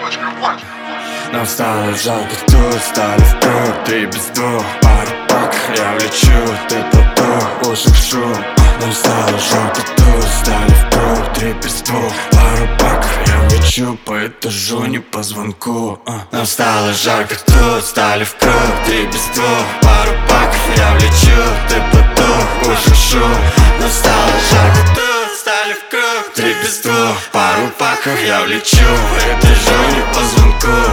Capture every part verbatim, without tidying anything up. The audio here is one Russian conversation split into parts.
Нам стало жалко, тут стали в круг. Ты без двух, пару пак, я влечу. Ты потух, ушек шум. Нам стало жалко, тут стали в круг. Ты без двух, пару пак, я влечу. По этажу, не по звонку. Нам стало жарко, тут стали в круг. Ты без двух, пару пак, я влечу. Ты потух, ушек шум. Нам стало жарко, тут стали в круг. Ты без двух, пару паков, я влечу. По этажу, не по звонку.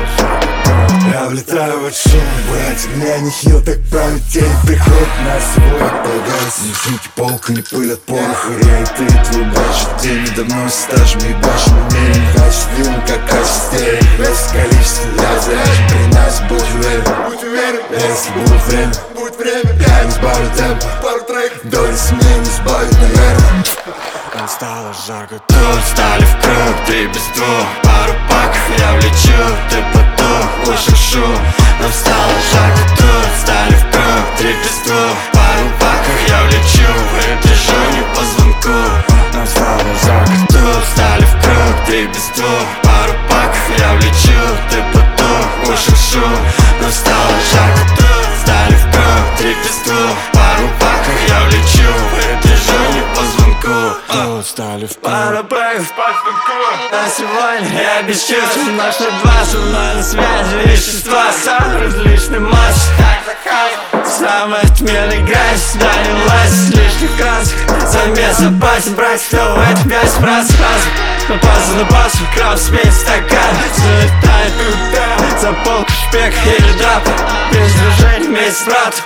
Я влетаю в этот шум, блять, у меня не хил, так пролетели. Приходит на свой погас. Не сумки, полка, не пыль от пороха. Я и ты, твой бачит, день надо мной стажем. Ебашь мне, не хачит дым, как качестве. Без количества, я заряжен при нас, будь уверен. Будь уверен, если будет время, будет время, я не сбавлю темп. Пару треков, доли мне не сбавит, наверное. Нам стало жарко, тут стали в круг. Ты без двух, пару паков, я влечу. Ты потух, ушек шум. Нам стало жарко, тут стали в круг. Ты без двух, пару паков, я влечу. Выпишу не по звонку. Нам стало жарко, тут стали в круг. Ты без двух, пару паков, я влечу. Ты потух, ушек шум. Нам стало жарко, тут стали в круг. Ты без двух, пару паков, я влечу. Выпишу не по звонку. Тут стали в Пара бэков по звонку. А сегодня я без чувств. Наш на два, со мной на связи вещества. Сам различный матч. Самый отменный грязь, сюда не влазь. Лишних красок, замес опасен. Брать кто в это пять раз сразу. Напасу на пасу, крав смесь стакан. Залетает туда, за полку шпек или драп. Без движений вместе с братом.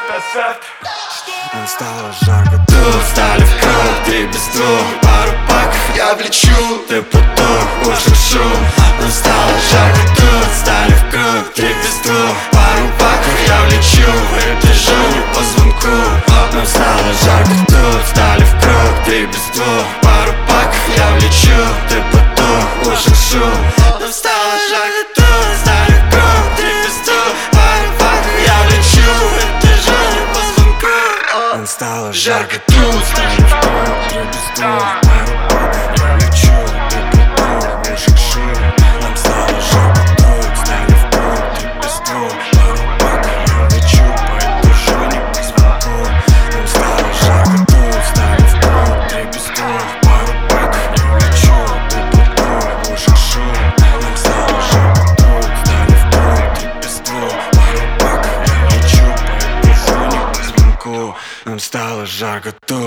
Нам стало жарко, тут стали в круг. Ты без двух, пару паков, я влечу. Ты потух, ушек шум. Нам стало жарко, тут стали в круг. Ты без двух, пару паков, я влечу. Выпишу не по звонку. Нам стало жарко, тут стали в круг. Ты без двух, пару паков, я влечу. Ты потух, ушек шум. Нам стало жарко, тут стали в круг. Ты без двух, пару паков, я влечу. Выпишу не по звонку. Нам стало жарко, тут стали в круг. Ты без двух, пару паков, я влечу. Ты потух, ушек шум. Нам стало жарко, тут стали в круг. Ты без двух, пару паков, я влечу. По этажу, не по звонку. Нам стало жарко, тут стали в круг. Ты без двух, пару паков, я влечу. Ты потух, ушек шум. Нам стало жарко, тут стали в круг. Ты без двух, пару паков, я влечу. По этажу, не по звонку. Нам стало жарко, тут